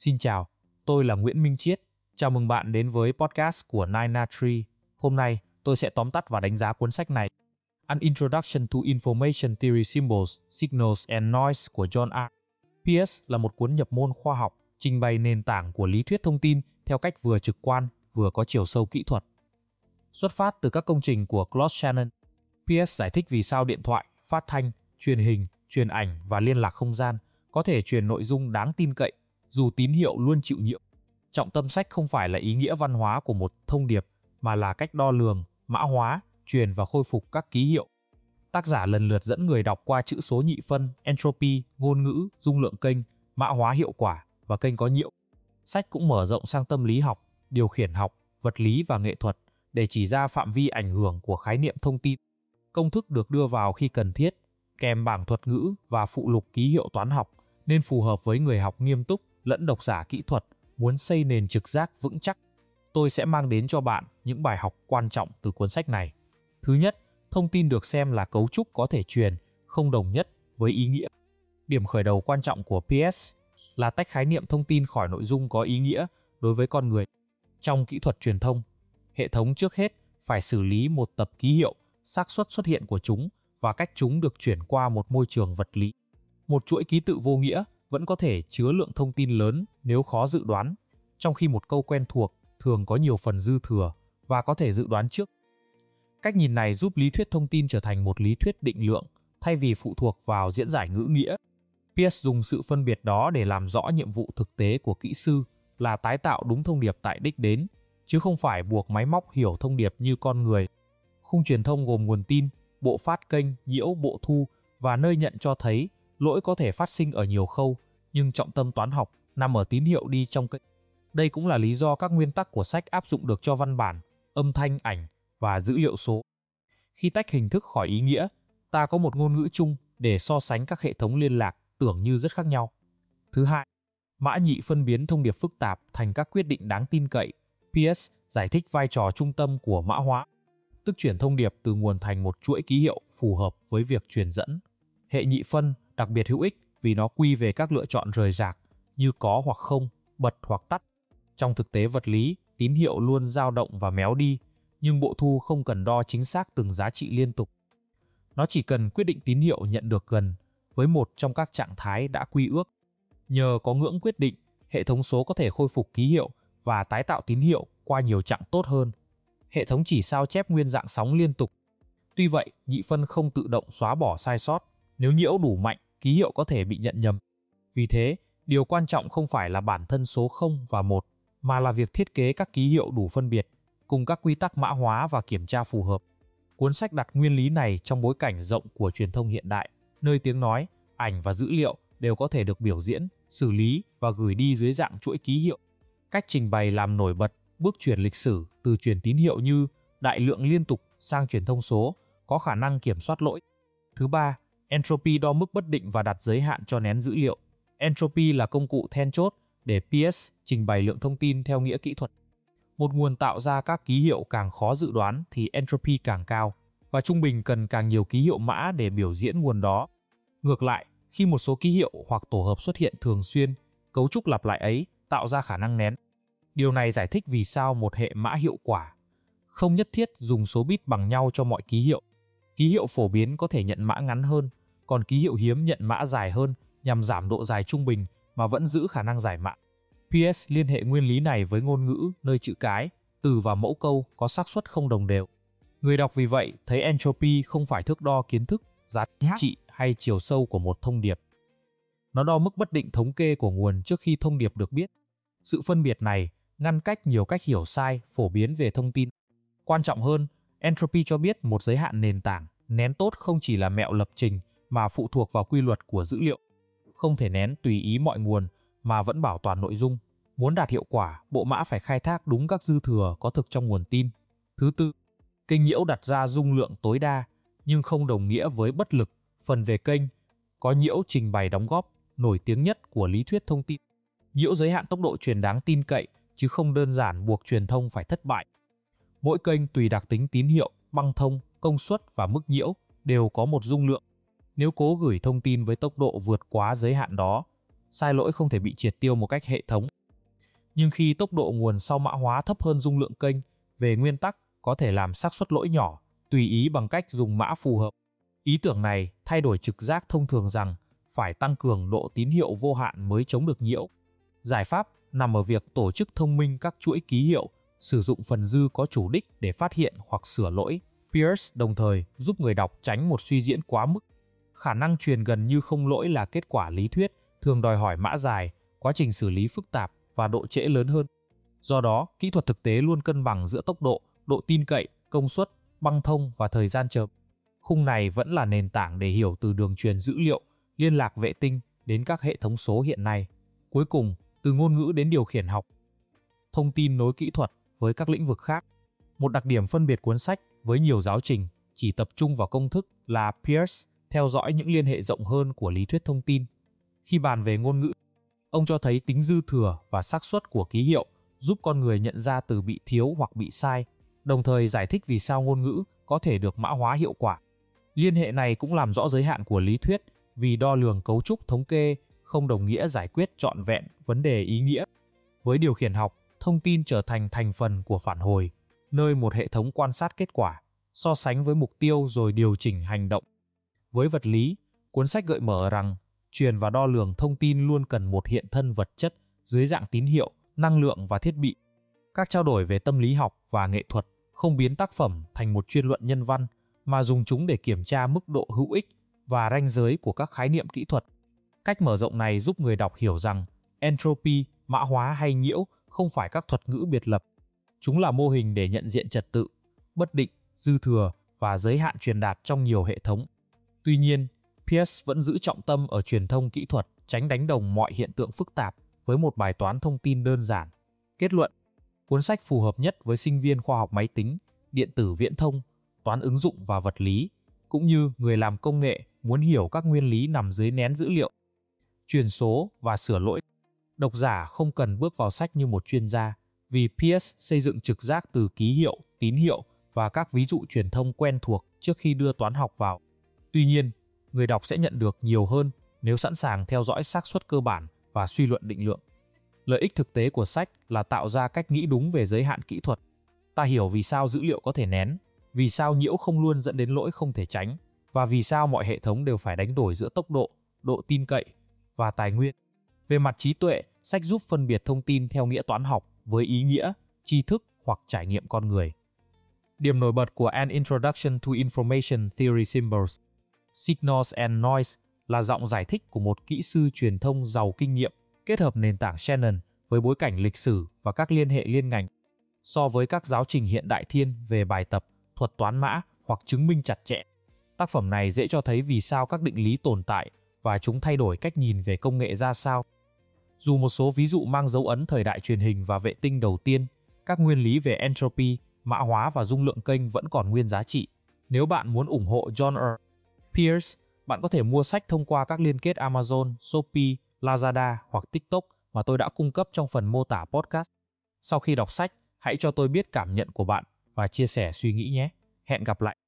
Xin chào, tôi là Nguyễn Minh Chiết. Chào mừng bạn đến với podcast của 9na3. Hôm nay, tôi sẽ tóm tắt và đánh giá cuốn sách này. An Introduction to Information Theory Symbols, Signals and Noise của John R. Peirce là một cuốn nhập môn khoa học, trình bày nền tảng của lý thuyết thông tin theo cách vừa trực quan, vừa có chiều sâu kỹ thuật. Xuất phát từ các công trình của Claude Shannon, Peirce giải thích vì sao điện thoại, phát thanh, truyền hình, truyền ảnh và liên lạc không gian có thể truyền nội dung đáng tin cậy, dù tín hiệu luôn chịu nhiễu. Trọng tâm sách không phải là ý nghĩa văn hóa của một thông điệp, mà là cách đo lường, mã hóa, truyền và khôi phục các ký hiệu. Tác giả lần lượt dẫn người đọc qua chữ số nhị phân, entropy, ngôn ngữ, dung lượng kênh, mã hóa hiệu quả và kênh có nhiễu. Sách cũng mở rộng sang tâm lý học, điều khiển học, vật lý và nghệ thuật để chỉ ra phạm vi ảnh hưởng của khái niệm thông tin. Công thức được đưa vào khi cần thiết, kèm bảng thuật ngữ và phụ lục ký hiệu toán học, nên phù hợp với người học nghiêm túc lẫn độc giả kỹ thuật muốn xây nền trực giác vững chắc. Tôi sẽ mang đến cho bạn những bài học quan trọng từ cuốn sách này. Thứ nhất, thông tin được xem là cấu trúc có thể truyền, không đồng nhất với ý nghĩa. Điểm khởi đầu quan trọng của Peirce là tách khái niệm thông tin khỏi nội dung có ý nghĩa đối với con người. Trong kỹ thuật truyền thông, hệ thống trước hết phải xử lý một tập ký hiệu, xác suất xuất hiện của chúng và cách chúng được chuyển qua một môi trường vật lý. Một chuỗi ký tự vô nghĩa vẫn có thể chứa lượng thông tin lớn nếu khó dự đoán, trong khi một câu quen thuộc thường có nhiều phần dư thừa và có thể dự đoán trước. Cách nhìn này giúp lý thuyết thông tin trở thành một lý thuyết định lượng, thay vì phụ thuộc vào diễn giải ngữ nghĩa. Peirce dùng sự phân biệt đó để làm rõ nhiệm vụ thực tế của kỹ sư là tái tạo đúng thông điệp tại đích đến, chứ không phải buộc máy móc hiểu thông điệp như con người. Khung truyền thông gồm nguồn tin, bộ phát kênh, nhiễu, bộ thu và nơi nhận cho thấy lỗi có thể phát sinh ở nhiều khâu, nhưng trọng tâm toán học nằm ở tín hiệu đi trong kênh. Đây cũng là lý do các nguyên tắc của sách áp dụng được cho văn bản, âm thanh, ảnh và dữ liệu số. Khi tách hình thức khỏi ý nghĩa, ta có một ngôn ngữ chung để so sánh các hệ thống liên lạc tưởng như rất khác nhau. Thứ hai, mã nhị phân biến thông điệp phức tạp thành các quyết định đáng tin cậy. Peirce giải thích vai trò trung tâm của mã hóa, tức chuyển thông điệp từ nguồn thành một chuỗi ký hiệu phù hợp với việc truyền dẫn. Hệ nhị phân đặc biệt hữu ích vì nó quy về các lựa chọn rời rạc như có hoặc không, bật hoặc tắt. Trong thực tế vật lý, tín hiệu luôn dao động và méo đi, nhưng bộ thu không cần đo chính xác từng giá trị liên tục. Nó chỉ cần quyết định tín hiệu nhận được gần với một trong các trạng thái đã quy ước. Nhờ có ngưỡng quyết định, hệ thống số có thể khôi phục ký hiệu và tái tạo tín hiệu qua nhiều chặng tốt hơn. Hệ thống chỉ sao chép nguyên dạng sóng liên tục. Tuy vậy, nhị phân không tự động xóa bỏ sai sót. Nếu nhiễu đủ mạnh, ký hiệu có thể bị nhận nhầm. Vì thế, điều quan trọng không phải là bản thân số 0 và 1, mà là việc thiết kế các ký hiệu đủ phân biệt, cùng các quy tắc mã hóa và kiểm tra phù hợp. Cuốn sách đặt nguyên lý này trong bối cảnh rộng của truyền thông hiện đại, nơi tiếng nói, ảnh và dữ liệu đều có thể được biểu diễn, xử lý và gửi đi dưới dạng chuỗi ký hiệu. Cách trình bày làm nổi bật bước chuyển lịch sử từ truyền tín hiệu như đại lượng liên tục sang truyền thông số, có khả năng kiểm soát lỗi. Thứ ba, entropy đo mức bất định và đặt giới hạn cho nén dữ liệu. Entropy là công cụ then chốt để Peirce trình bày lượng thông tin theo nghĩa kỹ thuật. Một nguồn tạo ra các ký hiệu càng khó dự đoán thì entropy càng cao, và trung bình cần càng nhiều ký hiệu mã để biểu diễn nguồn đó. Ngược lại, khi một số ký hiệu hoặc tổ hợp xuất hiện thường xuyên, cấu trúc lặp lại ấy tạo ra khả năng nén. Điều này giải thích vì sao một hệ mã hiệu quả không nhất thiết dùng số bit bằng nhau cho mọi ký hiệu. Ký hiệu phổ biến có thể nhận mã ngắn hơn, còn ký hiệu hiếm nhận mã dài hơn nhằm giảm độ dài trung bình mà vẫn giữ khả năng giải mã. Peirce liên hệ nguyên lý này với ngôn ngữ nơi chữ cái, từ và mẫu câu có xác suất không đồng đều. Người đọc vì vậy thấy entropy không phải thước đo kiến thức, giá trị hay chiều sâu của một thông điệp. Nó đo mức bất định thống kê của nguồn trước khi thông điệp được biết. Sự phân biệt này ngăn cách nhiều cách hiểu sai phổ biến về thông tin. Quan trọng hơn, entropy cho biết một giới hạn nền tảng. Nén tốt không chỉ là mẹo lập trình mà phụ thuộc vào quy luật của dữ liệu. Không thể nén tùy ý mọi nguồn mà vẫn bảo toàn nội dung. Muốn đạt hiệu quả, bộ mã phải khai thác đúng các dư thừa có thực trong nguồn tin. Thứ tư, kênh nhiễu đặt ra dung lượng tối đa, nhưng không đồng nghĩa với bất lực. Phần về kênh, có nhiễu trình bày đóng góp nổi tiếng nhất của lý thuyết thông tin. Nhiễu giới hạn tốc độ truyền đáng tin cậy, chứ không đơn giản buộc truyền thông phải thất bại. Mỗi kênh tùy đặc tính tín hiệu, băng thông, công suất và mức nhiễu đều có một dung lượng. Nếu cố gửi thông tin với tốc độ vượt quá giới hạn đó, sai lỗi không thể bị triệt tiêu một cách hệ thống. Nhưng khi tốc độ nguồn sau mã hóa thấp hơn dung lượng kênh, về nguyên tắc có thể làm xác suất lỗi nhỏ, tùy ý bằng cách dùng mã phù hợp. Ý tưởng này thay đổi trực giác thông thường rằng phải tăng cường độ tín hiệu vô hạn mới chống được nhiễu. Giải pháp nằm ở việc tổ chức thông minh các chuỗi ký hiệu, sử dụng phần dư có chủ đích để phát hiện hoặc sửa lỗi. Pierce đồng thời giúp người đọc tránh một suy diễn quá mức. Khả năng truyền gần như không lỗi là kết quả lý thuyết, thường đòi hỏi mã dài, quá trình xử lý phức tạp và độ trễ lớn hơn. Do đó, kỹ thuật thực tế luôn cân bằng giữa tốc độ, độ tin cậy, công suất, băng thông và thời gian chờ. Khung này vẫn là nền tảng để hiểu từ đường truyền dữ liệu, liên lạc vệ tinh đến các hệ thống số hiện nay. Cuối cùng, từ ngôn ngữ đến điều khiển học. Thông tin nối kỹ thuật với các lĩnh vực khác. Một đặc điểm phân biệt cuốn sách với nhiều giáo trình chỉ tập trung vào công thức là Pierce theo dõi những liên hệ rộng hơn của lý thuyết thông tin. Khi bàn về ngôn ngữ, ông cho thấy tính dư thừa và xác suất của ký hiệu giúp con người nhận ra từ bị thiếu hoặc bị sai, đồng thời giải thích vì sao ngôn ngữ có thể được mã hóa hiệu quả. Liên hệ này cũng làm rõ giới hạn của lý thuyết, vì đo lường cấu trúc thống kê không đồng nghĩa giải quyết trọn vẹn vấn đề ý nghĩa. Với điều khiển học, thông tin trở thành thành phần của phản hồi, nơi một hệ thống quan sát kết quả, so sánh với mục tiêu rồi điều chỉnh hành động. Với vật lý, cuốn sách gợi mở rằng truyền và đo lường thông tin luôn cần một hiện thân vật chất dưới dạng tín hiệu, năng lượng và thiết bị. Các trao đổi về tâm lý học và nghệ thuật không biến tác phẩm thành một chuyên luận nhân văn, mà dùng chúng để kiểm tra mức độ hữu ích và ranh giới của các khái niệm kỹ thuật. Cách mở rộng này giúp người đọc hiểu rằng entropy, mã hóa hay nhiễu không phải các thuật ngữ biệt lập. Chúng là mô hình để nhận diện trật tự, bất định, dư thừa và giới hạn truyền đạt trong nhiều hệ thống. Tuy nhiên, Pierce vẫn giữ trọng tâm ở truyền thông kỹ thuật, tránh đánh đồng mọi hiện tượng phức tạp với một bài toán thông tin đơn giản. Kết luận, cuốn sách phù hợp nhất với sinh viên khoa học máy tính, điện tử viễn thông, toán ứng dụng và vật lý, cũng như người làm công nghệ muốn hiểu các nguyên lý nằm dưới nén dữ liệu. Truyền số và sửa lỗi. Độc giả không cần bước vào sách như một chuyên gia, vì Pierce xây dựng trực giác từ ký hiệu, tín hiệu và các ví dụ truyền thông quen thuộc trước khi đưa toán học vào. Tuy nhiên, người đọc sẽ nhận được nhiều hơn nếu sẵn sàng theo dõi xác suất cơ bản và suy luận định lượng. Lợi ích thực tế của sách là tạo ra cách nghĩ đúng về giới hạn kỹ thuật. Ta hiểu vì sao dữ liệu có thể nén, vì sao nhiễu không luôn dẫn đến lỗi không thể tránh, và vì sao mọi hệ thống đều phải đánh đổi giữa tốc độ, độ tin cậy và tài nguyên. Về mặt trí tuệ, sách giúp phân biệt thông tin theo nghĩa toán học với ý nghĩa, tri thức hoặc trải nghiệm con người. Điểm nổi bật của An Introduction to Information Theory Symbols, Signals and Noise là giọng giải thích của một kỹ sư truyền thông giàu kinh nghiệm, kết hợp nền tảng Shannon với bối cảnh lịch sử và các liên hệ liên ngành. So với các giáo trình hiện đại thiên về bài tập, thuật toán mã hoặc chứng minh chặt chẽ, tác phẩm này dễ cho thấy vì sao các định lý tồn tại và chúng thay đổi cách nhìn về công nghệ ra sao. Dù một số ví dụ mang dấu ấn thời đại truyền hình và vệ tinh đầu tiên, các nguyên lý về entropy, mã hóa và dung lượng kênh vẫn còn nguyên giá trị. Nếu bạn muốn ủng hộ John R. Pierce, bạn có thể mua sách thông qua các liên kết Amazon, Shopee, Lazada hoặc TikTok mà tôi đã cung cấp trong phần mô tả podcast. Sau khi đọc sách, hãy cho tôi biết cảm nhận của bạn và chia sẻ suy nghĩ nhé. Hẹn gặp lại.